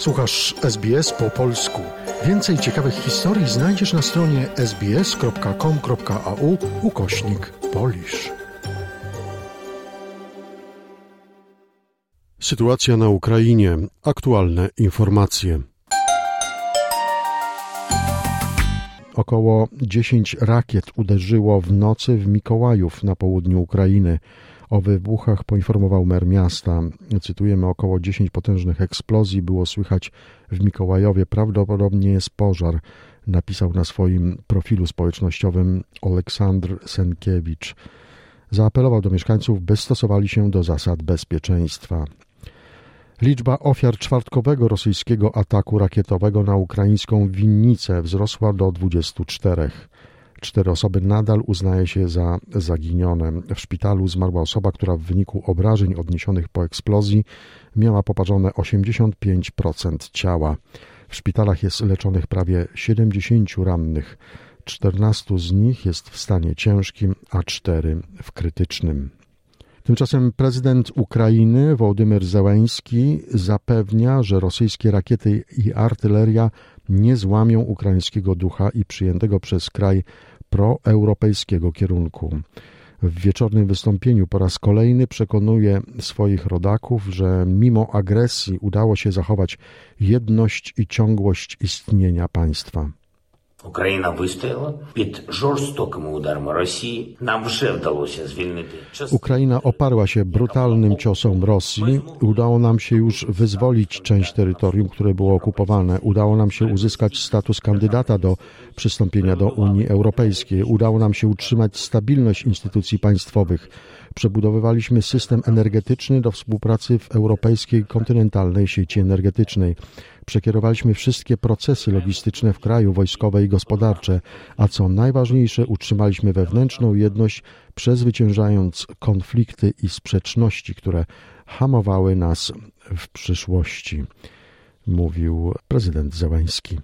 Słuchasz SBS po polsku. Więcej ciekawych historii znajdziesz na stronie sbs.com.au/Polish. Sytuacja na Ukrainie. Aktualne informacje. Około 10 rakiet uderzyło w nocy w Mikołajów na południu Ukrainy. O wybuchach poinformował mer miasta. Cytujemy, około 10 potężnych eksplozji było słychać w Mikołajowie. Prawdopodobnie jest pożar, napisał na swoim profilu społecznościowym Oleksandr Senkiewicz. Zaapelował do mieszkańców, by stosowali się do zasad bezpieczeństwa. Liczba ofiar czwartkowego rosyjskiego ataku rakietowego na ukraińską Winnicę wzrosła do 24. 4 osoby nadal uznaje się za zaginione. W szpitalu zmarła osoba, która w wyniku obrażeń odniesionych po eksplozji miała poparzone 85% ciała. W szpitalach jest leczonych prawie 70 rannych. 14 z nich jest w stanie ciężkim, a 4 w krytycznym. Tymczasem prezydent Ukrainy Wołodymyr Zełenski zapewnia, że rosyjskie rakiety i artyleria nie złamią ukraińskiego ducha i przyjętego przez kraj proeuropejskiego kierunku. W wieczornym wystąpieniu po raz kolejny przekonuje swoich rodaków, że mimo agresji udało się zachować jedność i ciągłość istnienia państwa. Україна вистояла під жорстокими ударами Росії. Нам вже вдалося звільнити частину. Ukraina oparła się brutalnym ciosom Rosji. Udało nam się już wyzwolić część terytorium, które było okupowane. Udało nam się uzyskać status kandydata do przystąpienia do Unii Europejskiej. Udało nam się utrzymać stabilność instytucji państwowych. Przebudowywaliśmy system energetyczny do współpracy w europejskiej kontynentalnej sieci energetycznej. Przekierowaliśmy wszystkie procesy logistyczne w kraju, wojskowe i gospodarcze, a co najważniejsze, utrzymaliśmy wewnętrzną jedność, przezwyciężając konflikty i sprzeczności, które hamowały nas w przyszłości, mówił prezydent Zełenski.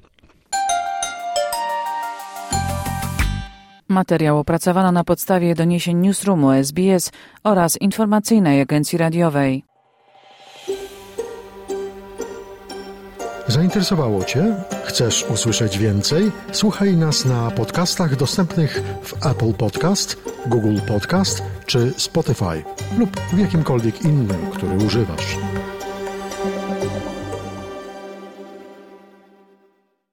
Materiał opracowano na podstawie doniesień Newsroomu SBS oraz informacyjnej agencji radiowej. Zainteresowało Cię? Chcesz usłyszeć więcej? Słuchaj nas na podcastach dostępnych w Apple Podcast, Google Podcast czy Spotify lub w jakimkolwiek innym, który używasz.